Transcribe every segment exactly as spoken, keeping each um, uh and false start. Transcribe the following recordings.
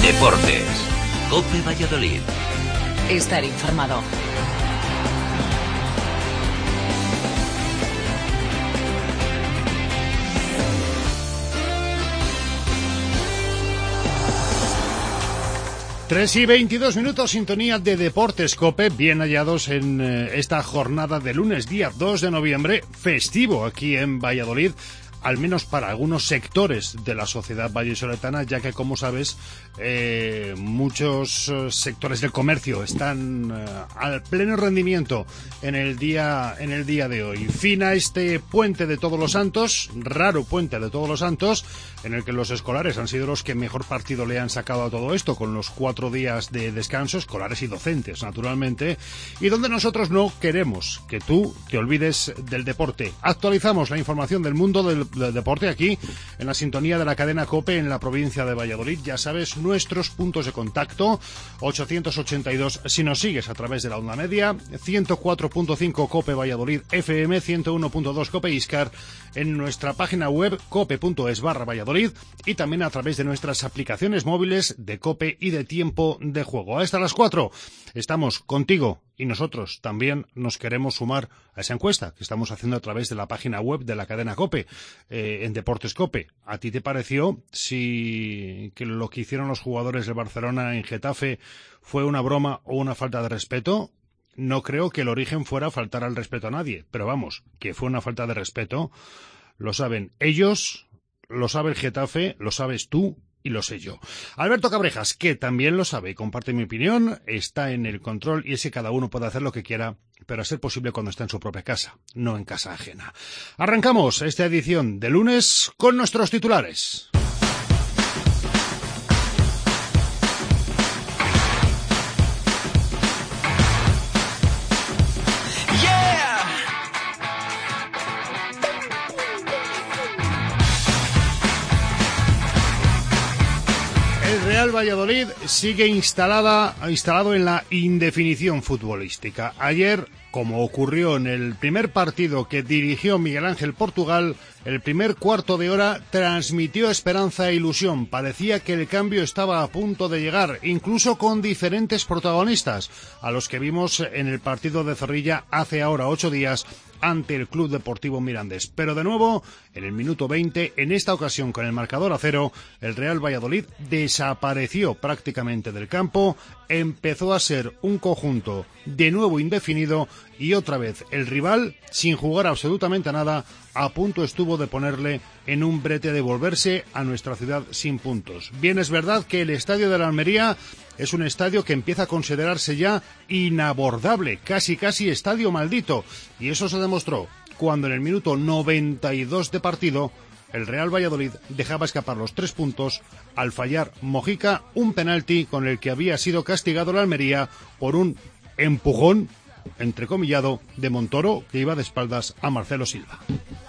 Deportes. COPE Valladolid. Estar informado. Tres y veintidós minutos, sintonía de Deportes COPE, bien hallados en eh, esta jornada de lunes, día dos de noviembre, festivo aquí en Valladolid, al menos para algunos sectores de la sociedad vallisoletana, ya que, como sabes, eh, muchos eh, sectores del comercio están eh, al pleno rendimiento en el día en el día de hoy. Fin a este puente de Todos los Santos, raro puente de Todos los Santos, en el que los escolares han sido los que mejor partido le han sacado a todo esto, con los cuatro días de descanso, escolares y docentes, naturalmente, y donde nosotros no queremos que tú te olvides del deporte. Actualizamos la información del mundo del, del deporte aquí, en la sintonía de la cadena COPE en la provincia de Valladolid. Ya sabes, nuestros puntos de contacto, ochocientos ochenta y dos, si nos sigues a través de la onda media, ciento cuatro punto cinco COPE Valladolid F M, ciento uno punto dos COPE Iscar, en nuestra página web cope punto es barra Valladolid, y también a través de nuestras aplicaciones móviles de COPE y de Tiempo de Juego. Hasta las cuatro estamos contigo y nosotros también nos queremos sumar a esa encuesta que estamos haciendo a través de la página web de la cadena COPE, eh, en Deportes COPE. ¿A ti te pareció si que lo que hicieron los jugadores del Barcelona en Getafe fue una broma o una falta de respeto? No creo que el origen fuera faltar al respeto a nadie, pero vamos, que fue una falta de respeto, lo saben ellos, lo sabe el Getafe, lo sabes tú y lo sé yo. Alberto Cabrejas, que también lo sabe y comparte mi opinión, está en el control, y es que cada uno puede hacer lo que quiera, pero a ser posible cuando está en su propia casa, no en casa ajena. Arrancamos esta edición de lunes con nuestros titulares. Real Valladolid sigue instalada, instalado en la indefinición futbolística. Ayer, como ocurrió en el primer partido que dirigió Miguel Ángel Portugal, el primer cuarto de hora transmitió esperanza e ilusión. Parecía que el cambio estaba a punto de llegar, incluso con diferentes protagonistas, a los que vimos en el partido de Zorrilla hace ahora ocho días, ante el Club Deportivo Mirandés. Pero de nuevo, en el minuto veinte, en esta ocasión con el marcador a cero, el Real Valladolid desapareció prácticamente del campo, empezó a ser un conjunto de nuevo indefinido, y otra vez el rival, sin jugar absolutamente nada, a punto estuvo de ponerle en un brete de volverse a nuestra ciudad sin puntos. Bien, es verdad que el estadio de la Almería es un estadio que empieza a considerarse ya inabordable, casi casi estadio maldito, y eso se demostró cuando en el minuto noventa y dos de partido el Real Valladolid dejaba escapar los tres puntos al fallar Mojica un penalti con el que había sido castigado la Almería por un empujón entrecomillado de Montoro, que iba de espaldas a Marcelo Silva.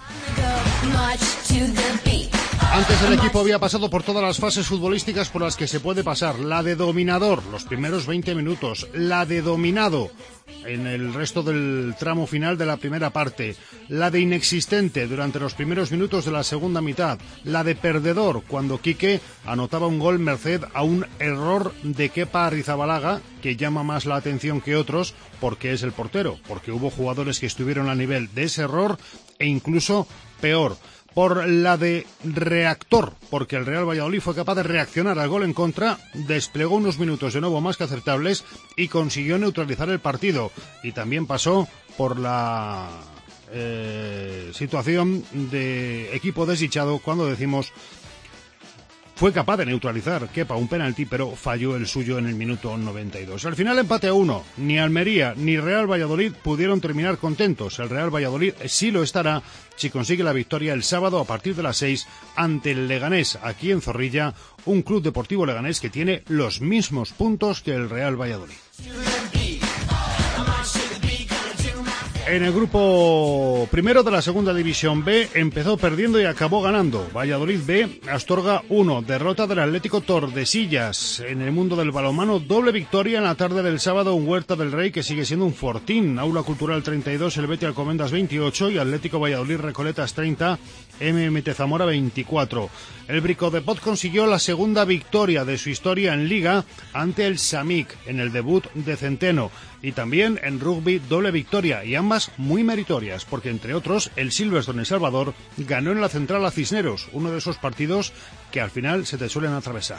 Antes el equipo había pasado por todas las fases futbolísticas por las que se puede pasar. La de dominador, los primeros veinte minutos. La de dominado en el resto del tramo final de la primera parte. La de inexistente durante los primeros minutos de la segunda mitad. La de perdedor, cuando Quique anotaba un gol merced a un error de Kepa Arrizabalaga, que llama más la atención que otros porque es el portero, porque hubo jugadores que estuvieron a nivel de ese error e incluso peor. Por la de reactor, porque el Real Valladolid fue capaz de reaccionar al gol en contra, desplegó unos minutos de nuevo más que aceptables y consiguió neutralizar el partido. Y también pasó por la eh, situación de equipo desdichado cuando decimos fue capaz de neutralizar Kepa un penalti, pero falló el suyo en el minuto noventa y dos. Al final empate a uno. Ni Almería ni Real Valladolid pudieron terminar contentos. El Real Valladolid sí lo estará si consigue la victoria el sábado a partir de las seis ante el Leganés, aquí en Zorrilla, un Club Deportivo Leganés que tiene los mismos puntos que el Real Valladolid. En el grupo primero de la segunda división B empezó perdiendo y acabó ganando. Valladolid B, Astorga uno, derrota del Atlético Tordesillas. En el mundo del balonmano, doble victoria en la tarde del sábado, un Huerta del Rey que sigue siendo un fortín. Aula Cultural treinta y dos, el Betis Alcobendas veintiocho y Atlético Valladolid Recoletas treinta, M M T Zamora veinticuatro. El Bricodepot consiguió la segunda victoria de su historia en Liga ante el Samic en el debut de Centeno. Y también en rugby doble victoria, y ambas muy meritorias, porque entre otros el Silverstone El Salvador ganó en la Central a Cisneros, uno de esos partidos que al final se te suelen atravesar.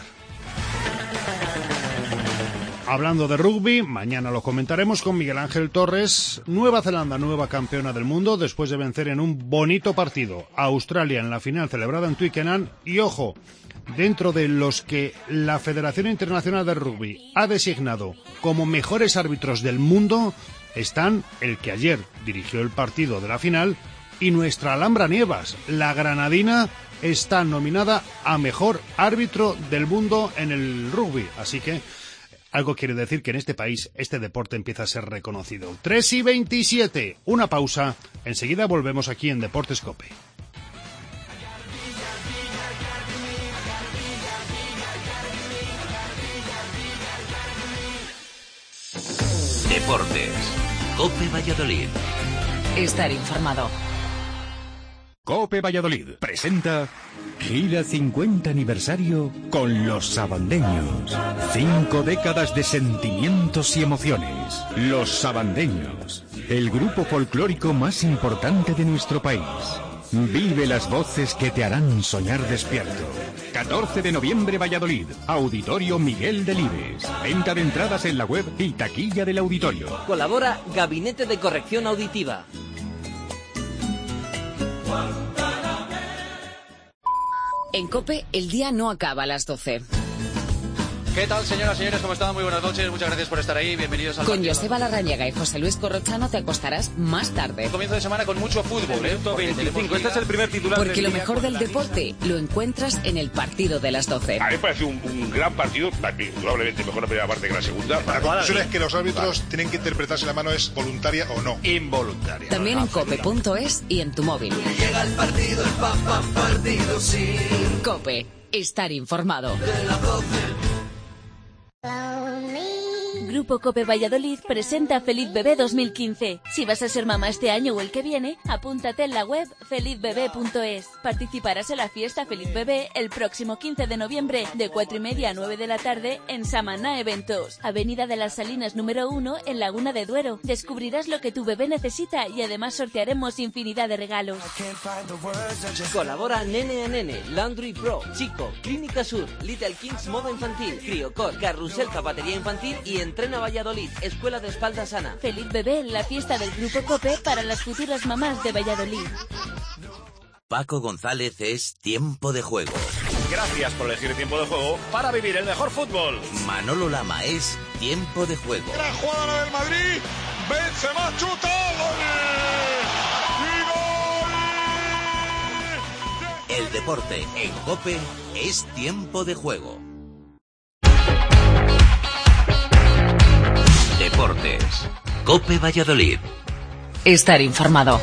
Hablando de rugby, mañana lo comentaremos con Miguel Ángel Torres. Nueva Zelanda, nueva campeona del mundo, después de vencer en un bonito partido a Australia en la final celebrada en Twickenham. Y ojo, dentro de los que la Federación Internacional de Rugby ha designado como mejores árbitros del mundo, están el que ayer dirigió el partido de la final y nuestra Alhambra Nievas, la granadina, está nominada a mejor árbitro del mundo en el rugby. Así que algo quiere decir que en este país este deporte empieza a ser reconocido. tres y veintisiete, una pausa. Enseguida volvemos aquí en Deportes COPE. Deportes. COPE Valladolid. Estar informado. COPE Valladolid presenta Gira cincuenta aniversario con los sabandeños. Cinco décadas de sentimientos y emociones. Los Sabandeños, el grupo folclórico más importante de nuestro país. Vive las voces que te harán soñar despierto. catorce de noviembre, Valladolid. Auditorio Miguel Delibes. Venta de entradas en la web y taquilla del auditorio. Colabora Gabinete de Corrección Auditiva. En COPE, el día no acaba a las doce. ¿Qué tal, señoras y señores? ¿Cómo están? Muy buenas noches. Muchas gracias por estar ahí. Bienvenidos al... Con Joseba Larrañaga y José Luis Corrochano te acostarás más tarde. Comienzo de semana con mucho fútbol, ¿eh? veinticinco. Este es el primer titular. Porque del lo día mejor del deporte lo encuentras en el partido de las doce. A mí me parece un, un gran partido, probablemente mejor la primera parte que la segunda. La conclusión es que los árbitros vale. tienen que interpretar si la mano es voluntaria o no. Involuntaria. También en cope punto es y en tu móvil. Llega el partido, el papá partido, sí. COPE, estar informado. De las doce. Grupo COPE Valladolid presenta Feliz Bebé dos mil quince. Si vas a ser mamá este año o el que viene, apúntate en la web feliz bebé punto es. Participarás en la fiesta Feliz Bebé el próximo quince de noviembre de cuatro y media a nueve de la tarde en Samaná Eventos, Avenida de las Salinas número uno en Laguna de Duero. Descubrirás lo que tu bebé necesita y además sortearemos infinidad de regalos. Colabora Nene a Nene, Laundry Pro, Chico, Clínica Sur, Little Kings Moda Infantil, Criocor, Carrusel Zapatería Infantil y Entrena Valladolid, Escuela de Espalda Sana. Feliz Bebé, la fiesta del Grupo COPE para las futuras mamás de Valladolid. Paco González es Tiempo de Juego. Gracias por elegir Tiempo de Juego para vivir el mejor fútbol. Manolo Lama es Tiempo de Juego. La jugada del Madrid, Benzema chuta, ¡gol! ¡Y gol! El deporte en COPE es Tiempo de Juego. Deportes. COPE Valladolid. Estar informado.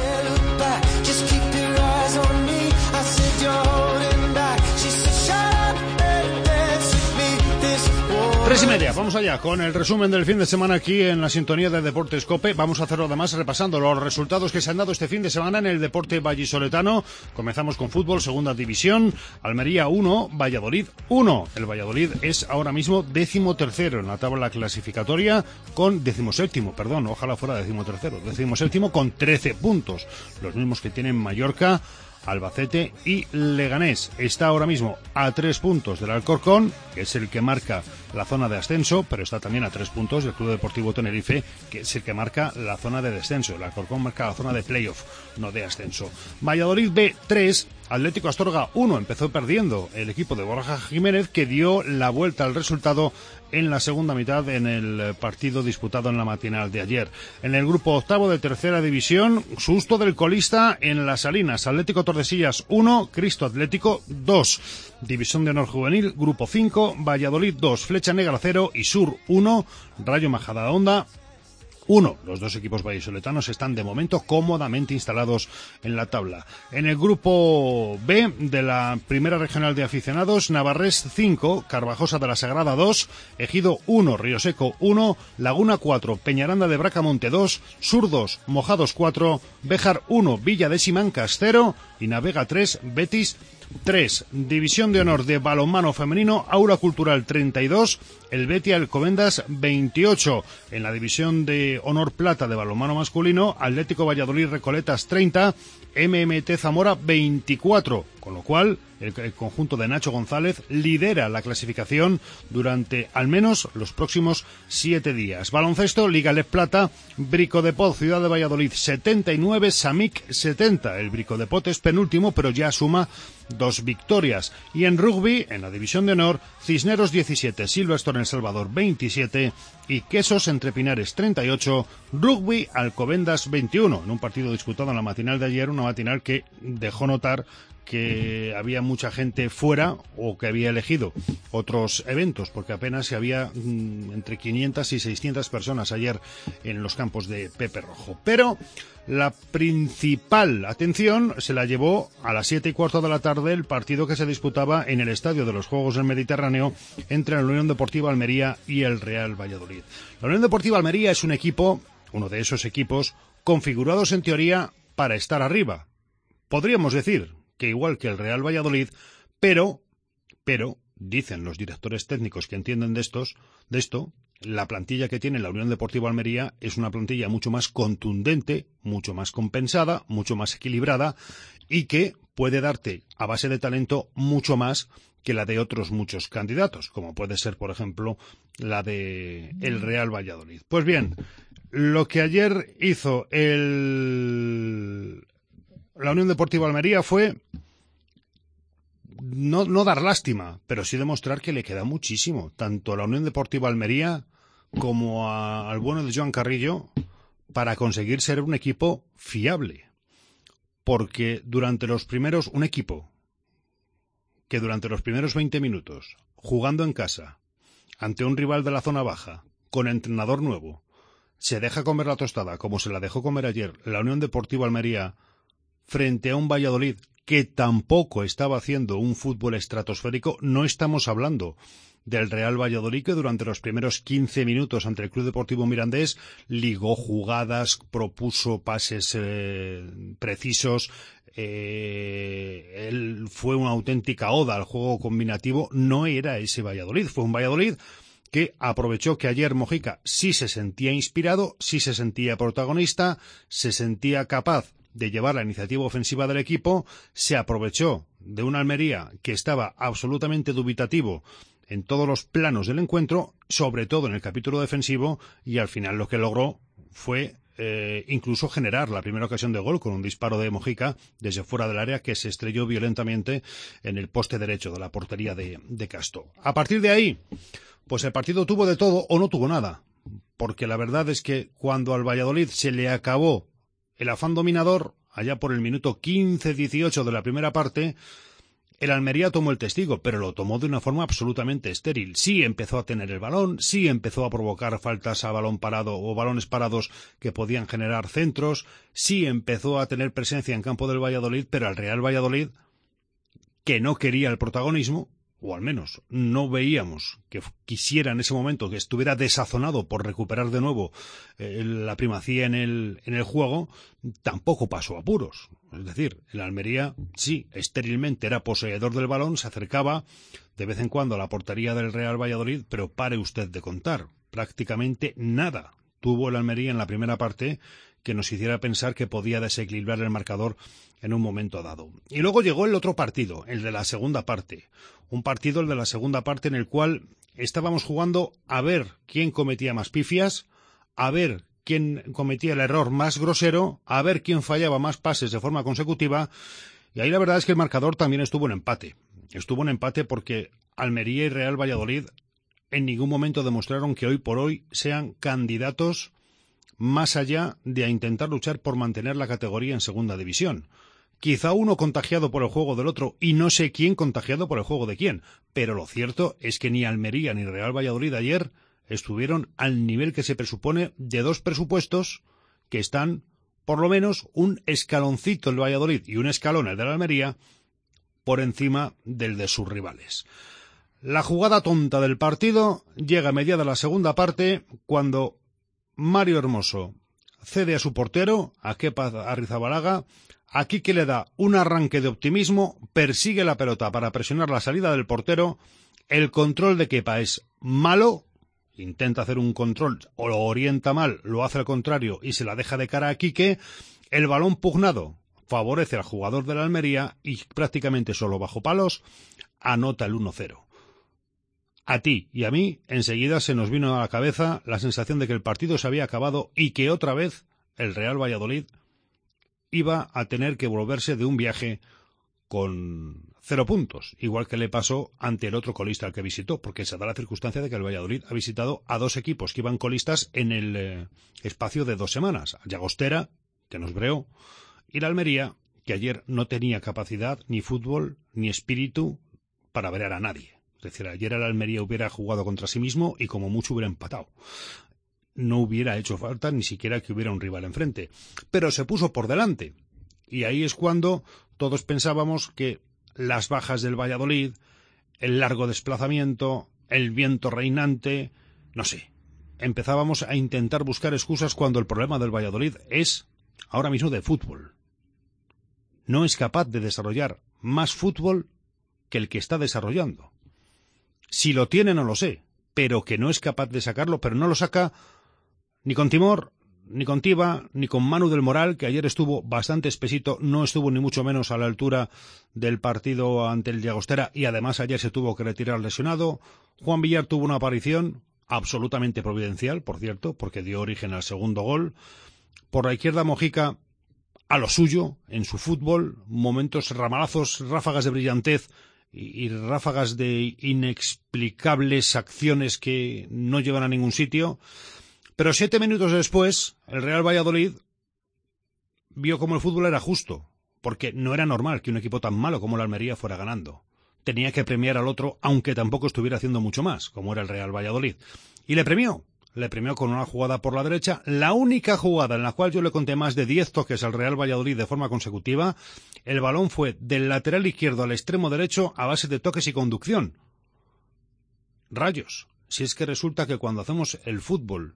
Tres y media, vamos allá con el resumen del fin de semana aquí en la sintonía de Deportes COPE. Vamos a hacerlo además repasando los resultados que se han dado este fin de semana en el deporte vallisoletano. Comenzamos con fútbol, segunda división, Almería uno, Valladolid uno. El Valladolid es ahora mismo décimo tercero en la tabla clasificatoria con decimoséptimo, perdón, ojalá fuera décimo tercero, décimo séptimo con trece puntos, los mismos que tienen Mallorca, Albacete y Leganés. Está ahora mismo a tres puntos del Alcorcón, que es el que marca la zona de ascenso, pero está también a tres puntos del Club Deportivo Tenerife, que es el que marca la zona de descenso. El Alcorcón marca la zona de playoff, no de ascenso. Valladolid B tres, Atlético Astorga uno. Empezó perdiendo el equipo de Borja Jiménez, que dio la vuelta al resultado en la segunda mitad en el partido disputado en la matinal de ayer. En el grupo octavo de tercera división, susto del colista en Las Salinas. Atlético Tordesillas uno, Cristo Atlético dos. División de Honor Juvenil, grupo cinco, Valladolid dos, Flecha Negra cero y Sur uno, Rayo Majadahonda uno. Los dos equipos vallisoletanos están de momento cómodamente instalados en la tabla. En el grupo B de la primera regional de aficionados, Navarrés cinco, Carvajosa de la Sagrada dos, Ejido uno, Río Seco uno, Laguna cuatro, Peñaranda de Bracamonte dos, Sur dos, Mojados cuatro, Béjar uno, Villa de Simancas cero y Navega tres, Betis tres. División de honor de balonmano femenino, Aula Cultural treinta y dos, el Betia Alcobendas veintiocho. En la división de honor plata de balonmano masculino, Atlético Valladolid Recoletas treinta, M M T Zamora veinticuatro, con lo cual el, el conjunto de Nacho González lidera la clasificación durante al menos los próximos siete días. Baloncesto, Liga Lef Plata, Bricodepot Ciudad de Valladolid setenta y nueve, Samic setenta. El Bricodepot es penúltimo, pero ya suma dos victorias. Y en rugby, en la división de honor, Cisneros diecisiete, Silverstone El Salvador veintisiete y Quesos Entre Pinares treinta y ocho, Rugby Alcobendas veintiuno. En un partido disputado en la matinal de ayer, una matinal que dejó notar que había mucha gente fuera o que había elegido otros eventos, porque apenas se había mmm, entre quinientas y seiscientas personas ayer en los campos de Pepe Rojo. Pero la principal atención se la llevó a las siete y cuarto de la tarde el partido que se disputaba en el Estadio de los Juegos del Mediterráneo entre la Unión Deportiva Almería y el Real Valladolid. La Unión Deportiva Almería es un equipo, uno de esos equipos, configurados en teoría para estar arriba. Podríamos decir que igual que el Real Valladolid, pero, pero, dicen los directores técnicos que entienden de estos, de esto, la plantilla que tiene la Unión Deportiva Almería es una plantilla mucho más contundente, mucho más compensada, mucho más equilibrada y que puede darte, a base de talento, mucho más que la de otros muchos candidatos, como puede ser, por ejemplo, la de el Real Valladolid. Pues bien, lo que ayer hizo el la Unión Deportiva Almería fue no, no dar lástima, pero sí demostrar que le queda muchísimo, tanto a la Unión Deportiva Almería como a, al bueno de Joan Carrillo, para conseguir ser un equipo fiable. Porque durante los primeros, un equipo que durante los primeros veinte minutos, jugando en casa, ante un rival de la zona baja, con entrenador nuevo, se deja comer la tostada como se la dejó comer ayer la Unión Deportiva Almería frente a un Valladolid que tampoco estaba haciendo un fútbol estratosférico. No estamos hablando del Real Valladolid, que durante los primeros quince minutos ante el Club Deportivo Mirandés ligó jugadas, propuso pases eh, precisos, eh, él fue una auténtica oda al juego combinativo. No era ese Valladolid, fue un Valladolid que aprovechó que ayer Mojica sí se sentía inspirado, sí se sentía protagonista, se sentía capaz de llevar la iniciativa ofensiva del equipo, se aprovechó de una Almería que estaba absolutamente dubitativo en todos los planos del encuentro, sobre todo en el capítulo defensivo, y al final lo que logró fue eh, incluso generar la primera ocasión de gol con un disparo de Mojica desde fuera del área que se estrelló violentamente en el poste derecho de la portería de, de Castro. A partir de ahí, pues el partido tuvo de todo o no tuvo nada, porque la verdad es que cuando al Valladolid se le acabó el afán dominador, allá por el minuto quince dieciocho de la primera parte, el Almería tomó el testigo, pero lo tomó de una forma absolutamente estéril. Sí empezó a tener el balón, sí empezó a provocar faltas a balón parado o balones parados que podían generar centros, sí empezó a tener presencia en campo del Valladolid, pero al Real Valladolid, que no quería el protagonismo, o al menos no veíamos que quisiera en ese momento, que estuviera desazonado por recuperar de nuevo eh, la primacía en el, en el juego, tampoco pasó apuros. Es decir, el Almería sí, estérilmente era poseedor del balón, se acercaba de vez en cuando a la portería del Real Valladolid, pero pare usted de contar, prácticamente nada tuvo el Almería en la primera parte que nos hiciera pensar que podía desequilibrar el marcador en un momento dado. Y luego llegó el otro partido, el de la segunda parte. Un partido, el de la segunda parte, en el cual estábamos jugando a ver quién cometía más pifias, a ver quién cometía el error más grosero, a ver quién fallaba más pases de forma consecutiva. Y ahí la verdad es que el marcador también estuvo en empate. Estuvo en empate porque Almería y Real Valladolid en ningún momento demostraron que hoy por hoy sean candidatos más allá de a intentar luchar por mantener la categoría en segunda división. Quizá uno contagiado por el juego del otro, y no sé quién contagiado por el juego de quién, pero lo cierto es que ni Almería ni Real Valladolid ayer estuvieron al nivel que se presupone de dos presupuestos que están, por lo menos, un escaloncito el Valladolid y un escalón el de la Almería por encima del de sus rivales. La jugada tonta del partido llega a mediada la segunda parte cuando Mario Hermoso cede a su portero, a Kepa Arrizabalaga. Aquí que le da un arranque de optimismo, persigue la pelota para presionar la salida del portero. El control de Kepa es malo, intenta hacer un control o lo orienta mal, lo hace al contrario y se la deja de cara a Quique. El balón pugnado favorece al jugador de la Almería y prácticamente solo bajo palos anota el uno cero. A ti y a mí enseguida se nos vino a la cabeza la sensación de que el partido se había acabado y que otra vez el Real Valladolid iba a tener que volverse de un viaje con cero puntos, igual que le pasó ante el otro colista al que visitó, porque se da la circunstancia de que el Valladolid ha visitado a dos equipos que iban colistas en el eh, espacio de dos semanas, Llagostera, que nos breó, y la Almería, que ayer no tenía capacidad, ni fútbol, ni espíritu para brear a nadie. Es decir, ayer el Almería hubiera jugado contra sí mismo y como mucho hubiera empatado. No hubiera hecho falta ni siquiera que hubiera un rival enfrente, pero se puso por delante, y ahí es cuando todos pensábamos que las bajas del Valladolid, el largo desplazamiento, el viento reinante, no sé, empezábamos a intentar buscar excusas cuando el problema del Valladolid es ahora mismo de fútbol. No es capaz de desarrollar más fútbol que el que está desarrollando. Si lo tiene no lo sé, pero que no es capaz de sacarlo, pero no lo saca ni con Timor, ni con Tiba, ni con Manu del Moral, que ayer estuvo bastante espesito, no estuvo ni mucho menos a la altura del partido ante el Llagostera y además ayer se tuvo que retirar lesionado. Juan Villar tuvo una aparición absolutamente providencial, por cierto, porque dio origen al segundo gol. Por la izquierda Mojica, a lo suyo, en su fútbol, momentos, ramalazos, ráfagas de brillantez y, y ráfagas de inexplicables acciones que no llevan a ningún sitio. Pero siete minutos después, el Real Valladolid vio como el fútbol era justo, porque no era normal que un equipo tan malo como la Almería fuera ganando. Tenía que premiar al otro, aunque tampoco estuviera haciendo mucho más, como era el Real Valladolid. Y le premió, le premió con una jugada por la derecha, la única jugada en la cual yo le conté más de diez toques al Real Valladolid de forma consecutiva. El balón fue del lateral izquierdo al extremo derecho a base de toques y conducción. Rayos, si es que resulta que cuando hacemos el fútbol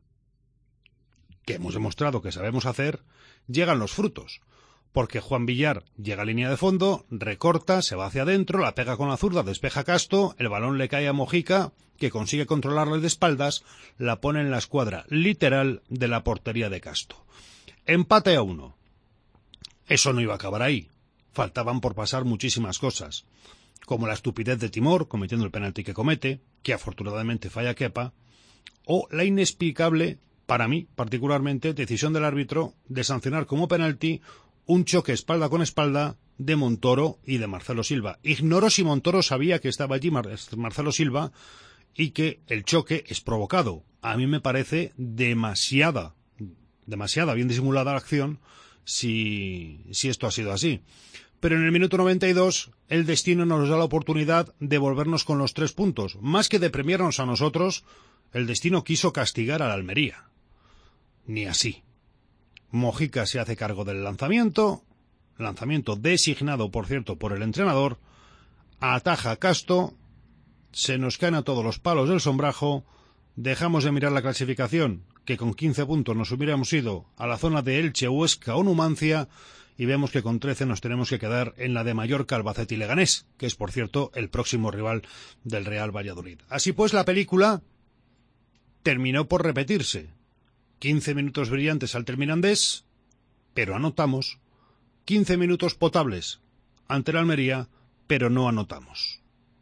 que hemos demostrado que sabemos hacer, llegan los frutos. Porque Juan Villar llega a línea de fondo, recorta, se va hacia adentro, la pega con la zurda, despeja Casto, el balón le cae a Mojica, que consigue controlarle de espaldas, la pone en la escuadra literal de la portería de Casto. Empate a uno. Eso no iba a acabar ahí. Faltaban por pasar muchísimas cosas, como la estupidez de Timor, cometiendo el penalti que comete, que afortunadamente falla Kepa, o la inexplicable, para mí particularmente, decisión del árbitro de sancionar como penalti un choque espalda con espalda de Montoro y de Marcelo Silva. Ignoro si Montoro sabía que estaba allí Mar- Marcelo Silva y que el choque es provocado. A mí me parece demasiada, demasiada bien disimulada la acción si, si esto ha sido así. Pero en el minuto noventa y dos el destino nos da la oportunidad de volvernos con los tres puntos. Más que de premiarnos a nosotros, el destino quiso castigar a la Almería. Ni así. Mojica se hace cargo del lanzamiento, lanzamiento designado, por cierto, por el entrenador, ataja a Casto, se nos caen a todos los palos del sombrajo, dejamos de mirar la clasificación, que con quince puntos nos hubiéramos ido a la zona de Elche, Huesca o Numancia, y vemos que con trece nos tenemos que quedar en la de Mallorca, Albacete y Leganés, que es, por cierto, el próximo rival del Real Valladolid. Así pues, la película terminó por repetirse. quince minutos brillantes ante el Mirandés, pero anotamos. quince minutos potables ante la Almería, pero no anotamos.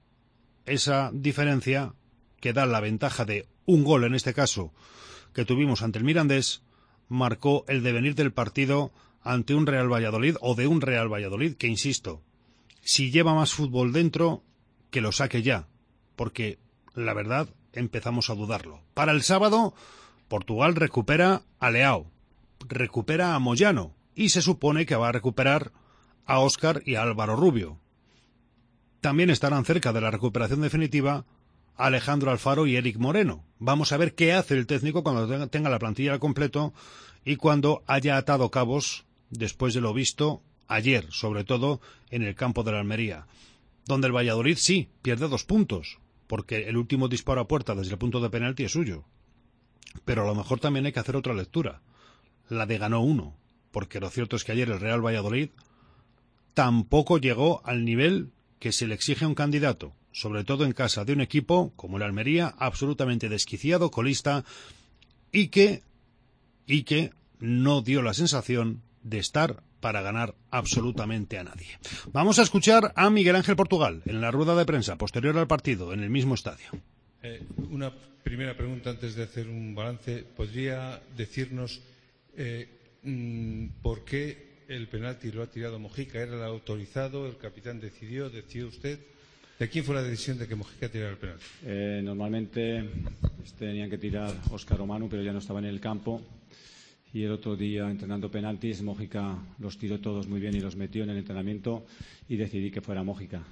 Esa diferencia, que da la ventaja de un gol en este caso, que tuvimos ante el Mirandés, marcó el devenir del partido ante un Real Valladolid, o de un Real Valladolid, que insisto, si lleva más fútbol dentro, que lo saque ya, porque la verdad empezamos a dudarlo. Para el sábado, Portugal recupera a Leao, recupera a Moyano y se supone que va a recuperar a Óscar y a Álvaro Rubio. También estarán cerca de la recuperación definitiva Alejandro Alfaro y Eric Moreno. Vamos a ver qué hace el técnico cuando tenga la plantilla al completo y cuando haya atado cabos después de lo visto ayer, sobre todo en el campo de la Almería, donde el Valladolid sí pierde dos puntos, porque el último disparo a puerta desde el punto de penalti es suyo. Pero a lo mejor también hay que hacer otra lectura, la de ganó uno, porque lo cierto es que ayer el Real Valladolid tampoco llegó al nivel que se le exige a un candidato, sobre todo en casa de un equipo como el Almería, absolutamente desquiciado, colista, y que, y que no dio la sensación de estar para ganar absolutamente a nadie. Vamos a escuchar a Miguel Ángel Portugal en la rueda de prensa posterior al partido, en el mismo estadio. Eh, una primera pregunta antes de hacer un balance. ¿Podría decirnos eh, mmm, por qué el penalti lo ha tirado Mojica? ¿Era el autorizado? ¿El capitán decidió? ¿Decidió usted? ¿De quién fue la decisión de que Mojica tirara el penalti? Eh, normalmente tenían que tirar Óscar o Manu, pero ya no estaba en el campo. Y el otro día, entrenando penaltis, Mojica los tiró todos muy bien y los metió en el entrenamiento y decidí que fuera Mojica.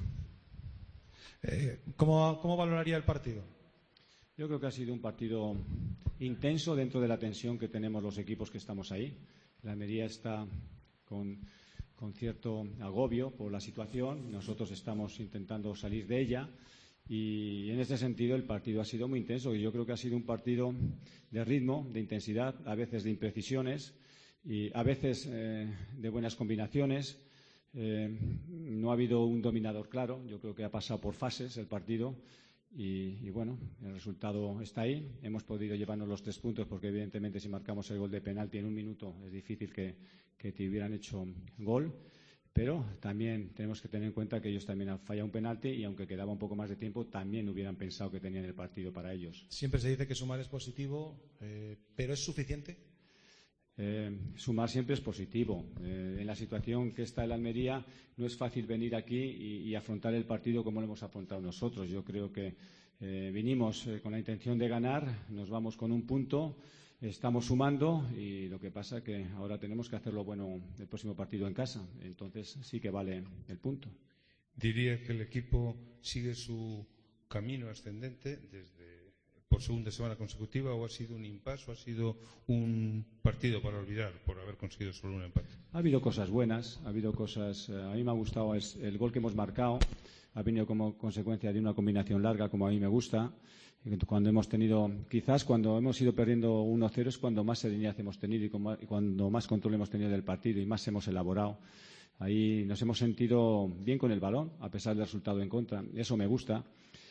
Eh, ¿cómo, ¿Cómo valoraría el partido? Yo creo que ha sido un partido intenso dentro de la tensión que tenemos los equipos que estamos ahí. La Almería está con, con cierto agobio por la situación. Nosotros estamos intentando salir de ella. Y en ese sentido el partido ha sido muy intenso y yo creo que ha sido un partido de ritmo, de intensidad, a veces de imprecisiones y a veces eh, de buenas combinaciones. Eh, no ha habido un dominador claro, yo creo que ha pasado por fases el partido y, y bueno, el resultado está ahí. Hemos podido llevarnos los tres puntos porque evidentemente si marcamos el gol de penalti en un minuto es difícil que, que te hubieran hecho gol. Pero también tenemos que tener en cuenta que ellos también han fallado un penalti y aunque quedaba un poco más de tiempo, también hubieran pensado que tenían el partido para ellos. Siempre se dice que sumar es positivo, eh, ¿pero es suficiente? Eh, sumar siempre es positivo. Eh, en la situación que está el Almería no es fácil venir aquí y, y afrontar el partido como lo hemos afrontado nosotros. Yo creo que eh, vinimos eh, con la intención de ganar, nos vamos con un punto. Estamos sumando y lo que pasa es que ahora tenemos que hacerlo bueno el próximo partido en casa. Entonces sí que vale el punto. ¿Diría que el equipo sigue su camino ascendente desde por segunda semana consecutiva o ha sido un impasse o ha sido un partido para olvidar por haber conseguido solo un empate? Ha habido cosas buenas, ha habido cosas. A mí me ha gustado el, el gol que hemos marcado. Ha venido como consecuencia de una combinación larga como a mí me gusta. Cuando hemos tenido, quizás cuando hemos ido perdiendo uno cero es cuando más serenidad hemos tenido y cuando más control hemos tenido del partido y más hemos elaborado. Ahí nos hemos sentido bien con el balón, a pesar del resultado en contra. Eso me gusta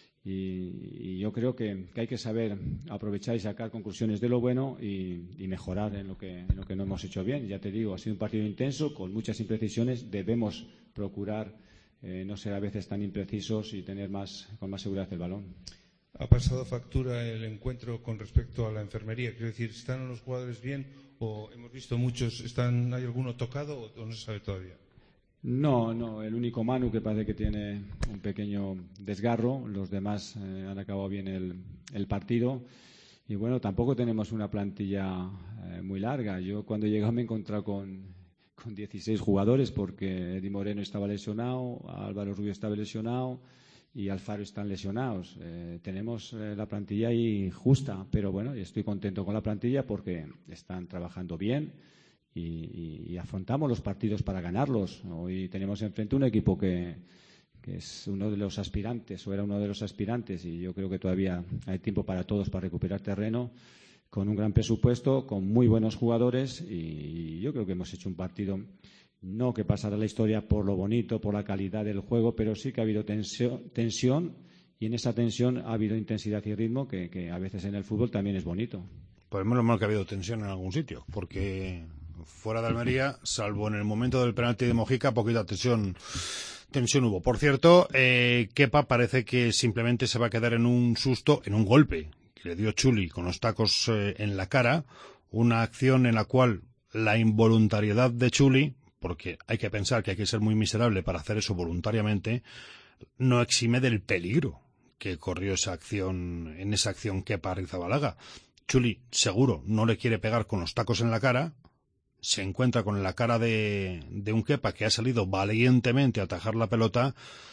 y, y yo creo que, que hay que saber aprovechar y sacar conclusiones de lo bueno y, y mejorar en lo, que, en lo que no hemos hecho bien. Ya te digo, ha sido un partido intenso, con muchas imprecisiones. Debemos procurar eh, no ser a veces tan imprecisos y tener más, con más seguridad el balón. ¿Ha pasado factura el encuentro con respecto a la enfermería? Quiero decir, ¿están los jugadores bien o hemos visto muchos, están, hay alguno tocado o no se sabe todavía? No, no, el único Manu que parece que tiene un pequeño desgarro, los demás eh, han acabado bien el, el partido y bueno, tampoco tenemos una plantilla eh, muy larga. Yo cuando llegué me he encontrado con, con dieciséis jugadores porque Eddie Moreno estaba lesionado, Álvaro Rubio estaba lesionado y Alfaro están lesionados. Eh, tenemos eh, la plantilla ahí justa, pero bueno, estoy contento con la plantilla porque están trabajando bien y, y, y afrontamos los partidos para ganarlos. Hoy tenemos enfrente un equipo que, que es uno de los aspirantes o era uno de los aspirantes y yo creo que todavía hay tiempo para todos para recuperar terreno con un gran presupuesto, con muy buenos jugadores y, y yo creo que hemos hecho un partido no que pasará la historia por lo bonito, por la calidad del juego, pero sí que ha habido tensión, tensión y en esa tensión ha habido intensidad y ritmo que, que a veces en el fútbol también es bonito. Pues menos mal que ha habido tensión en algún sitio, porque fuera de Almería, salvo en el momento del penalti de Mojica, poquita tensión, tensión hubo. Por cierto, eh, Kepa parece que simplemente se va a quedar en un susto, en un golpe que le dio Chuli con los tacos eh, en la cara, una acción en la cual la involuntariedad de Chuli, porque hay que pensar que hay que ser muy miserable para hacer eso voluntariamente, no exime del peligro que corrió esa acción, en esa acción Kepa Arrizabalaga. Chuli, seguro, no le quiere pegar con los tacos en la cara, se encuentra con la cara de, de un Kepa que ha salido valientemente a atajar la pelota,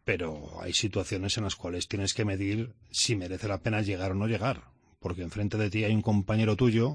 pero hay situaciones en las cuales tienes que medir si merece la pena llegar o no llegar, porque enfrente de ti hay un compañero tuyo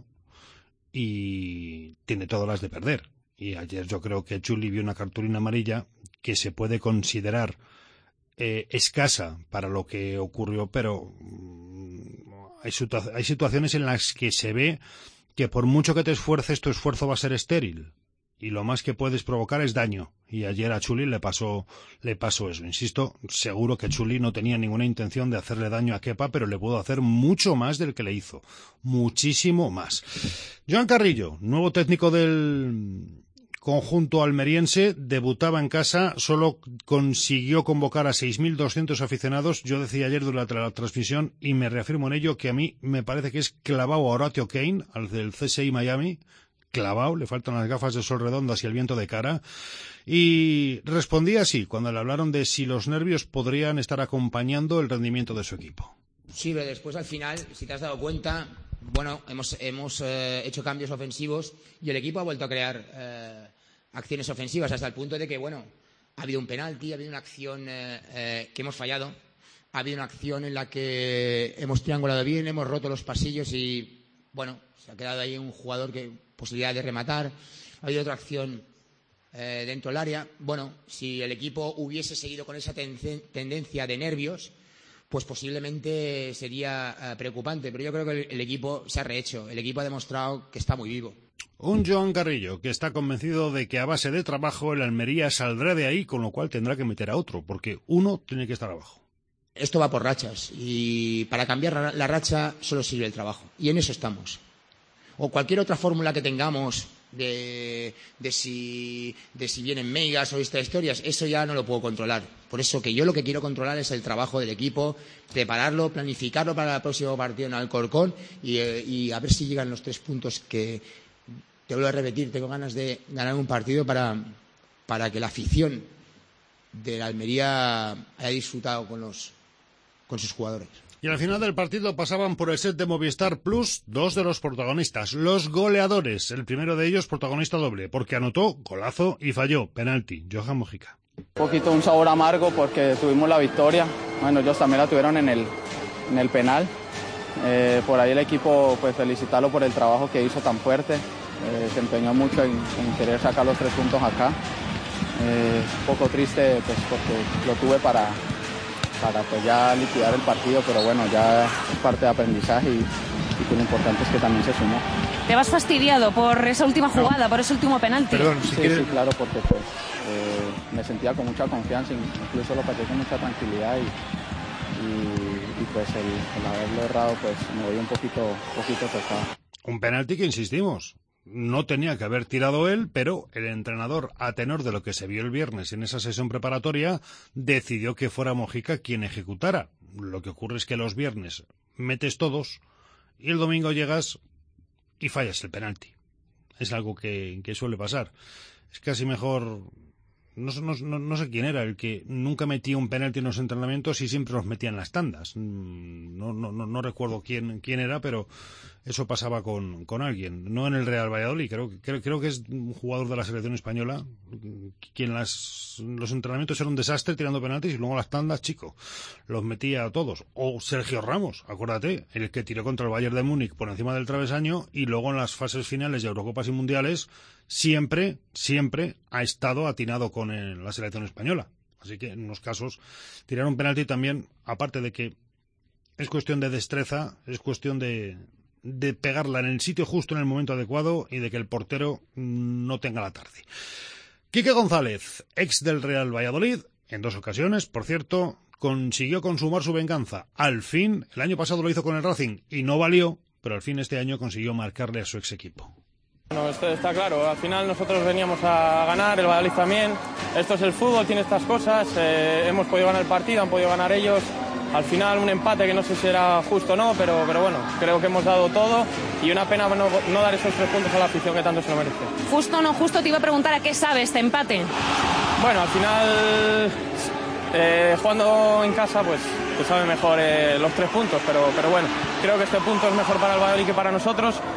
y tiene todas las de perder. Y ayer yo creo que Chuli vio una cartulina amarilla que se puede considerar eh, escasa para lo que ocurrió, pero mmm, hay, situa- hay situaciones en las que se ve que por mucho que te esfuerces, tu esfuerzo va a ser estéril. Y lo más que puedes provocar es daño. Y ayer a Chuli le pasó, le pasó eso. Insisto, seguro que Chuli no tenía ninguna intención de hacerle daño a Kepa, pero le pudo hacer mucho más del que le hizo. Muchísimo más. Joan Carrillo, nuevo técnico del conjunto almeriense, debutaba en casa, solo consiguió convocar a seis mil doscientos aficionados. Yo decía ayer durante la transmisión, y me reafirmo en ello, que a mí me parece que es clavado a Horatio Kane, al del C S I Miami, clavado, le faltan las gafas de sol redondas y el viento de cara, y respondía así cuando le hablaron de si los nervios podrían estar acompañando el rendimiento de su equipo. Sí, pero después al final, si te has dado cuenta, bueno, hemos, hemos eh, hecho cambios ofensivos y el equipo ha vuelto a crear eh, acciones ofensivas hasta el punto de que, bueno, ha habido un penalti, ha habido una acción eh, eh, que hemos fallado, ha habido una acción en la que hemos triangulado bien, hemos roto los pasillos y, bueno, se ha quedado ahí un jugador que posibilidad de rematar. Ha habido otra acción eh, dentro del área. Bueno, si el equipo hubiese seguido con esa ten- tendencia de nervios, pues posiblemente sería eh, preocupante. Pero yo creo que el, el equipo se ha rehecho. El equipo ha demostrado que está muy vivo. Un Joan Carrillo que está convencido de que a base de trabajo el Almería saldrá de ahí, con lo cual tendrá que meter a otro, porque uno tiene que estar abajo. Esto va por rachas y para cambiar la racha solo sirve el trabajo. Y en eso estamos. O cualquier otra fórmula que tengamos de, de, si, de si vienen megas o estas historias, eso ya no lo puedo controlar. Por eso que yo lo que quiero controlar es el trabajo del equipo, prepararlo, planificarlo para el próximo partido en Alcorcón y, eh, y a ver si llegan los tres puntos que, te vuelvo a repetir, tengo ganas de ganar un partido para, para que la afición de la Almería haya disfrutado con, los, con sus jugadores. Y al final del partido pasaban por el set de Movistar Plus dos de los protagonistas, los goleadores. El primero de ellos protagonista doble, porque anotó golazo y falló penalti. Johan Mojica. Un poquito un sabor amargo porque tuvimos la victoria. Bueno, ellos también la tuvieron en el, en el penal. Eh, por ahí el equipo, pues felicitarlo por el trabajo que hizo tan fuerte. Eh, se empeñó mucho en, en querer sacar los tres puntos acá. Eh, un poco triste pues porque lo tuve para... para pues ya liquidar el partido, pero bueno, ya es parte de aprendizaje y, y que lo importante es que también se sumó. ¿Te vas fastidiado por esa última jugada, no. por ese último penalti? Perdón, si sí, quieres... sí, claro, porque pues eh, me sentía con mucha confianza, incluso lo pagué con mucha tranquilidad y, y, y pues el, el haberlo errado pues me voy un poquito, poquito tocado. Un penalti que insistimos, no tenía que haber tirado él, pero el entrenador, a tenor de lo que se vio el viernes en esa sesión preparatoria, decidió que fuera Mojica quien ejecutara. Lo que ocurre es que los viernes metes todos y el domingo llegas y fallas el penalti. Es algo que, que suele pasar. Es casi mejor... No, no, no sé quién era el que nunca metía un penalti en los entrenamientos y siempre los metía en las tandas. No, no, no, no recuerdo quién, quién era, pero eso pasaba con, con alguien. No en el Real Valladolid, creo, creo, creo que es un jugador de la selección española quien las, los entrenamientos era un desastre tirando penaltis y luego las tandas, chico, los metía a todos. O Sergio Ramos, acuérdate, el que tiró contra el Bayern de Múnich por encima del travesaño y luego en las fases finales de Eurocopas y Mundiales siempre, siempre ha estado atinado con el, la selección española. Así que en unos casos tirar un penalti también, aparte de que es cuestión de destreza, es cuestión de, de pegarla en el sitio justo en el momento adecuado y de que el portero no tenga la tarde. Quique González, ex del Real Valladolid, en dos ocasiones, por cierto, consiguió consumar su venganza. Al fin, el año pasado lo hizo con el Racing y no valió, pero al fin este año consiguió marcarle a su ex equipo. Bueno, esto está claro, al final nosotros veníamos a ganar, el Valladolid también, esto es el fútbol, tiene estas cosas, eh, hemos podido ganar el partido, han podido ganar ellos, al final un empate que no sé si era justo o no, pero, pero bueno, creo que hemos dado todo y una pena no, no dar esos tres puntos a la afición que tanto se lo merece. Justo o no justo, te iba a preguntar a qué sabe este empate. Bueno, al final, eh, jugando en casa, pues te sabe mejor eh, los tres puntos, pero, pero bueno, creo que este punto es mejor para el Valladolid que para nosotros.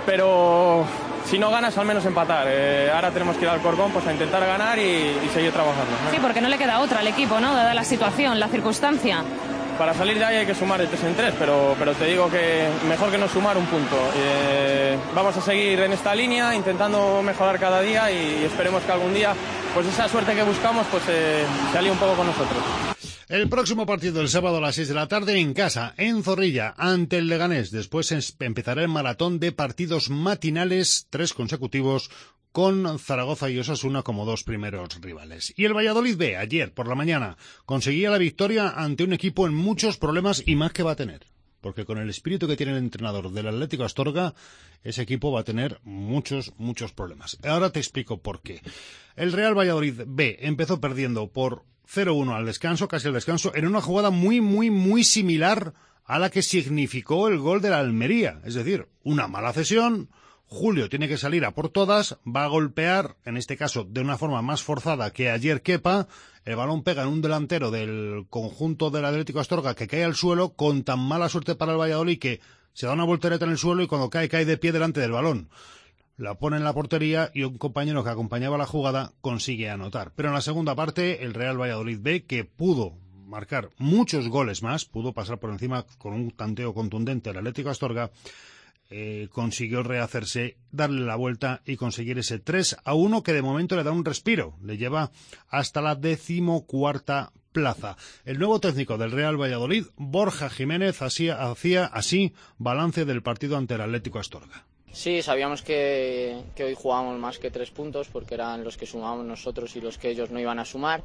pero si no ganas, al menos empatar. Eh, ahora tenemos que ir al Corcón pues, a intentar ganar y, y seguir trabajando. Sí, porque no le queda otra al equipo, ¿no? Dada la situación, la circunstancia. Para salir de ahí hay que sumar de tres en tres, pero, pero te digo que mejor que no sumar un punto. Eh, vamos a seguir en esta línea, intentando mejorar cada día y esperemos que algún día pues esa suerte que buscamos pues eh, se alíe un poco con nosotros. El próximo partido el sábado a las seis de la tarde en casa, en Zorrilla, ante el Leganés. Después empezará el maratón de partidos matinales, tres consecutivos, con Zaragoza y Osasuna como dos primeros rivales. Y el Valladolid B, ayer por la mañana, conseguía la victoria ante un equipo en muchos problemas y más que va a tener. Porque con el espíritu que tiene el entrenador del Atlético Astorga, ese equipo va a tener muchos, muchos problemas. Ahora te explico por qué. El Real Valladolid B empezó perdiendo por cero uno al descanso, casi al descanso, en una jugada muy, muy, muy similar a la que significó el gol de la Almería. Es decir, una mala cesión. Julio tiene que salir a por todas, va a golpear, en este caso de una forma más forzada que ayer Kepa, el balón pega en un delantero del conjunto del Atlético Astorga que cae al suelo con tan mala suerte para el Valladolid que se da una voltereta en el suelo y cuando cae, cae de pie delante del balón. La pone en la portería y un compañero que acompañaba la jugada consigue anotar. Pero en la segunda parte, el Real Valladolid B, que pudo marcar muchos goles más, pudo pasar por encima con un tanteo contundente al Atlético Astorga, Eh, consiguió rehacerse, darle la vuelta y conseguir ese tres a uno que de momento le da un respiro, le lleva hasta la decimocuarta plaza. El nuevo técnico del Real Valladolid, Borja Jiménez, hacía, hacía así balance del partido ante el Atlético Astorga. Sí, sabíamos que, que hoy jugábamos más que tres puntos porque eran los que sumábamos nosotros y los que ellos no iban a sumar.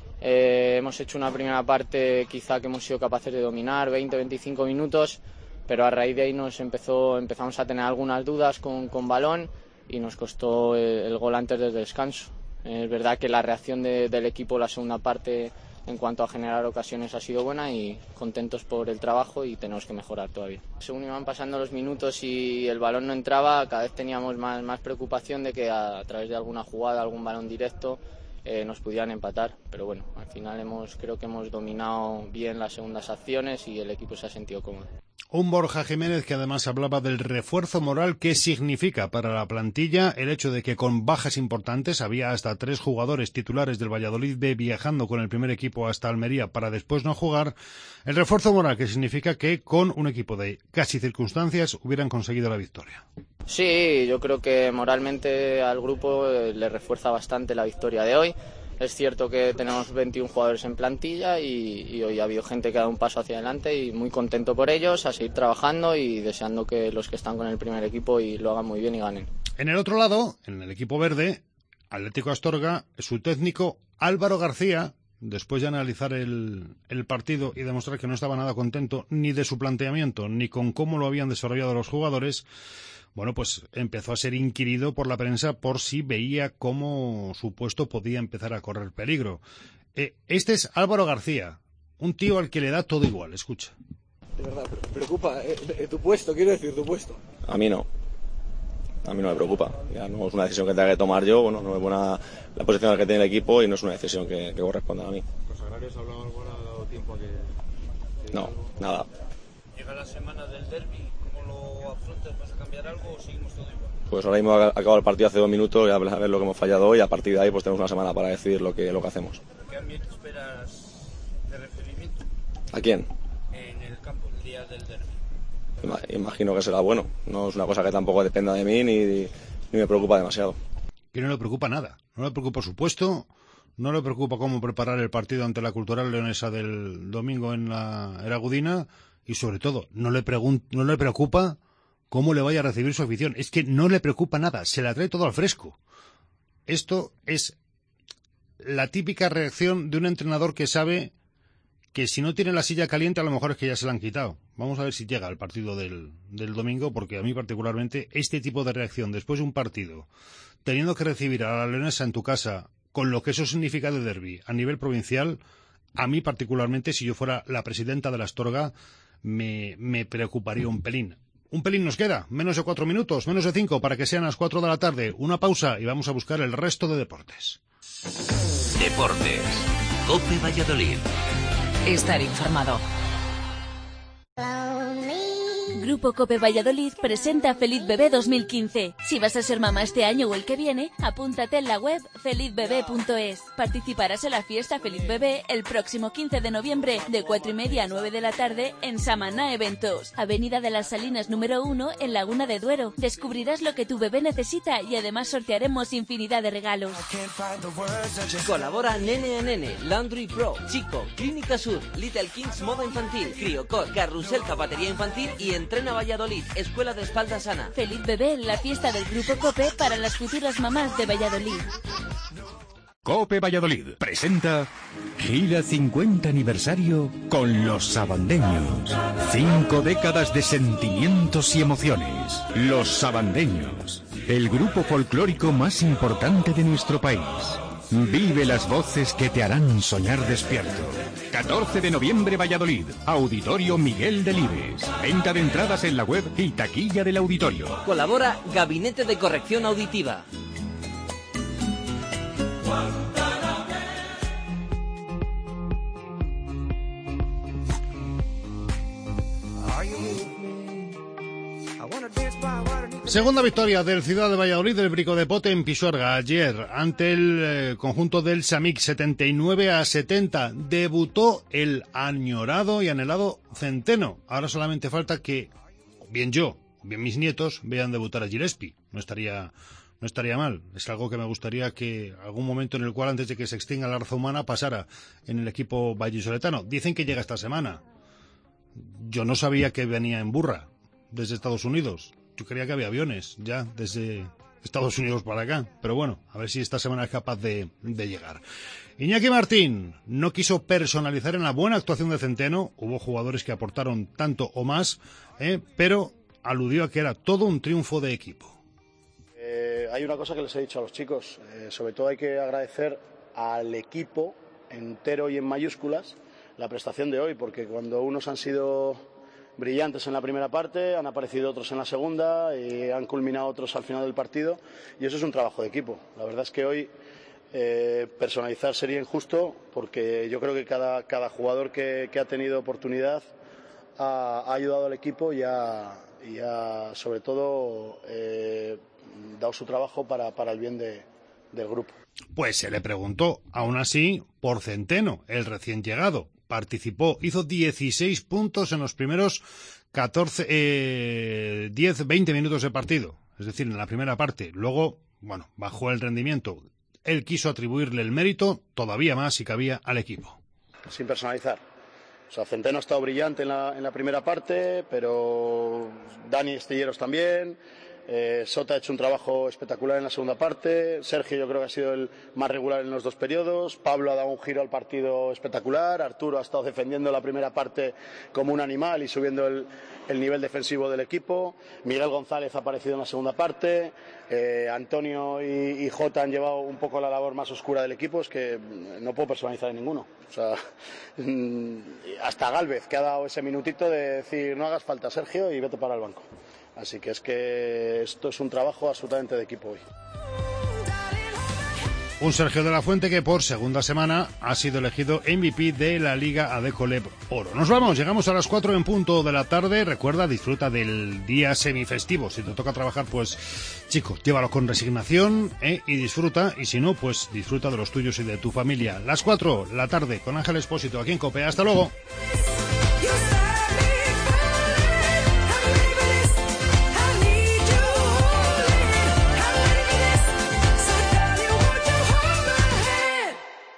Eh, hemos hecho una primera parte quizá que hemos sido capaces de dominar, veinte a veinticinco minutos, pero a raíz de ahí nos empezó, empezamos a tener algunas dudas con, con balón y nos costó el, el gol antes del descanso. Es verdad que la reacción de, del equipo la segunda parte en cuanto a generar ocasiones ha sido buena y contentos por el trabajo y tenemos que mejorar todavía. Según iban pasando los minutos y el balón no entraba, cada vez teníamos más, más preocupación de que a, a través de alguna jugada, algún balón directo, eh, nos pudieran empatar. Pero bueno, al final hemos, creo que hemos dominado bien las segundas acciones y el equipo se ha sentido cómodo. Un Borja Jiménez que además hablaba del refuerzo moral que significa para la plantilla el hecho de que con bajas importantes, había hasta tres jugadores titulares del Valladolid B viajando con el primer equipo hasta Almería para después no jugar, el refuerzo moral que significa que con un equipo de casi circunstancias hubieran conseguido la victoria. Sí, yo creo que moralmente al grupo le refuerza bastante la victoria de hoy. Es cierto que tenemos veintiún jugadores en plantilla y, y hoy ha habido gente que ha dado un paso hacia adelante y muy contento por ellos, a seguir trabajando y deseando que los que están con el primer equipo y lo hagan muy bien y ganen. En el otro lado, en el equipo verde, Atlético Astorga, su técnico Álvaro García, después de analizar el, el partido y demostrar que no estaba nada contento ni de su planteamiento ni con cómo lo habían desarrollado los jugadores, bueno, pues empezó a ser inquirido por la prensa por si veía cómo su puesto podía empezar a correr peligro. Eh, este es Álvaro García, un tío al que le da todo igual, escucha. De verdad, preocupa eh, eh, tu puesto, quiero decir, tu puesto. A mí no. A mí no me preocupa. Ya no es una decisión que tenga que tomar yo, bueno, no es buena la posición que tiene el equipo y no es una decisión que, que corresponda a mí. ¿Los agrarios ha hablado algo, ha dado tiempo a que...? que no, nada. Llega la semana del derbi. ¿Lo afrontas? ¿Vas a cambiar algo o seguimos todo igual? Pues ahora mismo ha acabado el partido hace dos minutos y a ver lo que hemos fallado hoy y a partir de ahí pues tenemos una semana para decidir lo que, lo que hacemos. ¿Qué ambiente esperas de recibimiento? ¿A quién? En el campo, el día del derbi. Imagino que será bueno. No es una cosa que tampoco dependa de mí ni, ni me preocupa demasiado. Que no le preocupa nada. No le preocupa su puesto, no le preocupa cómo preparar el partido ante la Cultural Leonesa del domingo en la Eragudina. Y sobre todo, no le, no le preocupa cómo le vaya a recibir su afición. Es que no le preocupa nada, se la trae todo al fresco. Esto es la típica reacción de un entrenador que sabe que si no tiene la silla caliente a lo mejor es que ya se la han quitado. Vamos a ver si llega al partido del, del domingo, porque a mí particularmente este tipo de reacción después de un partido, teniendo que recibir a la Leonesa en tu casa, con lo que eso significa de derbi a nivel provincial, a mí particularmente, si yo fuera la presidenta de la Astorga, Me, me preocuparía un pelín. Un pelín nos queda, menos de cuatro minutos, menos de cinco, para que sean las cuatro de la tarde. Una pausa y vamos a buscar el resto de deportes. Deportes. COPE Valladolid. Estar informado. Lonely Grupo Cope Valladolid presenta Feliz Bebé dos mil quince. Si vas a ser mamá este año o el que viene, apúntate en la web feliz bebé punto es. Participarás en la fiesta Feliz Bebé el próximo quince de noviembre de cuatro y media a nueve de la tarde en Samaná Eventos, Avenida de las Salinas número uno en Laguna de Duero. Descubrirás lo que tu bebé necesita y además sortearemos infinidad de regalos. Colabora Nene a Nene, Laundry Pro, Chico, Clínica Sur, Little Kings Moda Infantil, Criocor, Carrusel Zapatería Infantil y Entrena Valladolid, Escuela de Espalda Sana. Feliz Bebé, la fiesta del Grupo Cope para las futuras mamás de Valladolid. Cope Valladolid presenta Gira cincuenta aniversario con los sabandeños. Cinco décadas de sentimientos y emociones. Los sabandeños, el grupo folclórico más importante de nuestro país. Vive las voces que te harán soñar despierto. catorce de noviembre, Valladolid. Auditorio Miguel Delibes. Venta de entradas en la web y taquilla del auditorio. Colabora Gabinete de Corrección Auditiva. Segunda victoria del Ciudad de Valladolid del Brico de Pote en Pisuerga ayer ante el eh, conjunto del Samic, setenta y nueve a setenta. Debutó el añorado y anhelado Centeno. Ahora solamente falta que bien yo, bien mis nietos vean debutar a Gillespie. No estaría no estaría mal. Es algo que me gustaría que algún momento en el cual antes de que se extinga la raza humana pasara en el equipo vallisoletano. Dicen que llega esta semana. Yo no sabía que venía en burra desde Estados Unidos. Yo creía que había aviones ya desde Estados Unidos para acá. Pero bueno, a ver si esta semana es capaz de, de llegar. Iñaki Martín no quiso personalizar en la buena actuación de Centeno. Hubo jugadores que aportaron tanto o más, eh, pero aludió a que era todo un triunfo de equipo. Eh, hay una cosa que les he dicho a los chicos. Eh, sobre todo hay que agradecer al equipo entero y en mayúsculas la prestación de hoy, porque cuando unos han sido brillantes en la primera parte, han aparecido otros en la segunda y han culminado otros al final del partido, y eso es un trabajo de equipo. La verdad es que hoy eh, personalizar sería injusto, porque yo creo que cada, cada jugador que, que ha tenido oportunidad ha, ha ayudado al equipo y ha, y ha sobre todo eh, dado su trabajo para, para el bien de, del grupo. Pues se le preguntó, aún así, por Centeno, el recién llegado. Participó, hizo dieciséis puntos en los primeros catorce, eh, diez, veinte minutos de partido, es decir, en la primera parte. Luego, bueno, bajó el rendimiento. Él quiso atribuirle el mérito, todavía más si cabía, al equipo. Sin personalizar. O sea, Centeno ha estado brillante en la, en la primera parte, pero Dani Estilleros también. Eh, Sota ha hecho un trabajo espectacular en la segunda parte. Sergio yo creo que ha sido el más regular en los dos periodos. Pablo ha dado un giro al partido espectacular. Arturo ha estado defendiendo la primera parte como un animal y subiendo el, el nivel defensivo del equipo. Miguel González ha aparecido en la segunda parte. Eh, Antonio y, y Jota han llevado un poco la labor más oscura del equipo. Es que no puedo personalizar en ninguno. O sea, hasta Gálvez, que ha dado ese minutito de decir no hagas falta, Sergio, y vete para el banco. Así que es que esto es un trabajo absolutamente de equipo hoy. Un Sergio de la Fuente que por segunda semana ha sido elegido M V P de la Liga Adecoleb Oro. Nos vamos, llegamos a las cuatro en punto de la tarde. Recuerda, disfruta del día semifestivo. Si te toca trabajar, pues chicos, llévalo con resignación ¿eh? y disfruta. Y si no, pues disfruta de los tuyos y de tu familia. Las cuatro, la tarde, con Ángel Expósito aquí en COPE. Hasta luego.